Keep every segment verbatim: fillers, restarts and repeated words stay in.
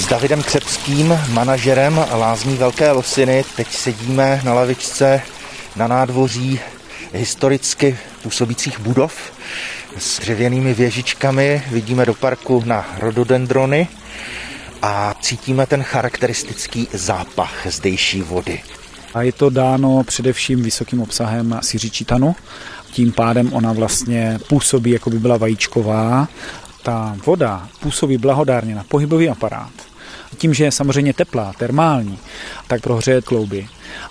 S Davidem Křepským, manažerem lázní Velké Losiny, teď sedíme na lavičce na nádvoří historicky působících budov s dřevěnými věžičkami. Vidíme do parku na rododendrony a cítíme ten charakteristický zápach zdejší vody. A je to dáno především vysokým obsahem siřičitanu. Tím pádem ona vlastně působí, jako by byla vajíčková. Ta voda působí blahodárně na pohybový aparát. Tím, že je samozřejmě teplá, termální, tak prohřeje klouby.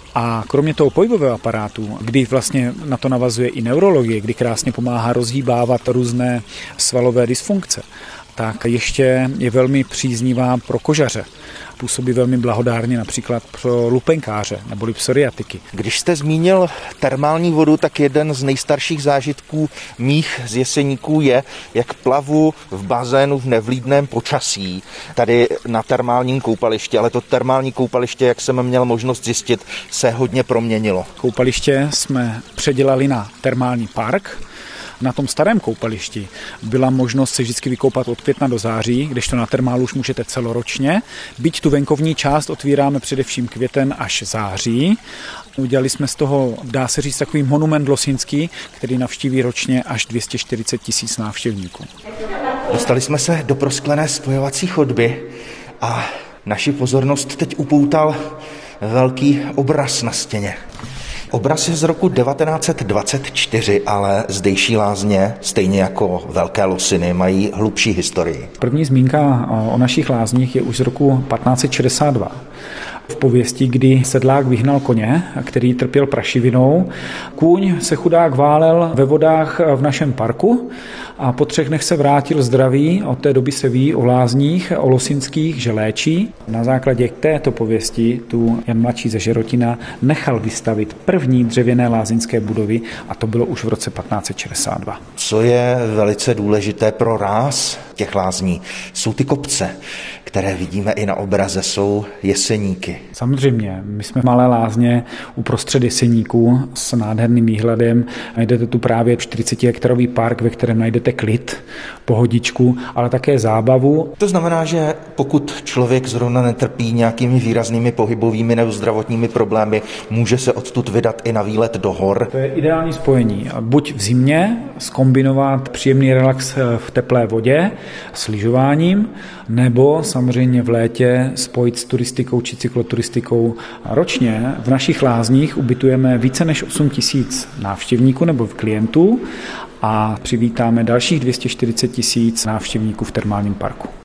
A kromě toho pohybového aparátu, kdy vlastně na to navazuje i neurologie, kdy krásně pomáhá rozhýbávat různé svalové dysfunkce, tak ještě je velmi příznivá pro kožaře. Působí velmi blahodárně například pro lupenkáře neboli psoriatiky. Když jste zmínil termální vodu, tak jeden z nejstarších zážitků mých z Jeseníků je, jak plavu v bazénu v nevlídném počasí, tady na termálním koupališti, ale to termální koupaliště, jak jsem měl možnost zjistit, se hodně proměnilo. Koupaliště jsme předělali na termální park. Na tom starém koupališti byla možnost se vždycky vykoupat od května do září, kdežto na termálu už můžete celoročně. Byť tu venkovní část otvíráme především květen až září. Udělali jsme z toho, dá se říct, takový monument losinský, který navštíví ročně až dvě stě čtyřicet tisíc návštěvníků. Dostali jsme se do prosklené spojovací chodby a naši pozornost teď upoutal velký obraz na stěně. Obraz je z roku devatenáct set dvacet čtyři, ale zdejší lázně, stejně jako Velké Losiny, mají hlubší historii. První zmínka o našich lázních je už z roku patnáct set šedesát dva. V pověsti, kdy sedlák vyhnal koně, který trpěl prašivinou. Kůň se chudák válel ve vodách v našem parku a po třech dnech se vrátil zdravý. Od té doby se ví o lázních, o losinských, že léčí. Na základě této pověsti tu Jan Mladší ze Žerotina nechal vystavit první dřevěné lázeňské budovy a to bylo už v roce patnáct set šedesát dva. Co je velice důležité pro ráz těch lázní, jsou ty kopce, které vidíme i na obraze, jsou Jeseníky. Samozřejmě, my jsme malé lázně uprostřed Jeseníků s nádherným výhledem. Najdete tu právě čtyřicetihektarový park, ve kterém najdete klid, pohodičku, ale také zábavu. To znamená, že pokud člověk zrovna netrpí nějakými výraznými pohybovými nebo zdravotními problémy, může se odtud vydat i na výlet do hor. To je ideální spojení. Buď v zimě zkombinovat příjemný relax v teplé vodě s lyžováním, nebo samozřejmě v létě spojit s turistikou či cykloturistikou. Ročně v našich lázních ubytujeme více než osm tisíc návštěvníků nebo klientů a přivítáme dalších dvě stě čtyřicet tisíc návštěvníků v termálním parku.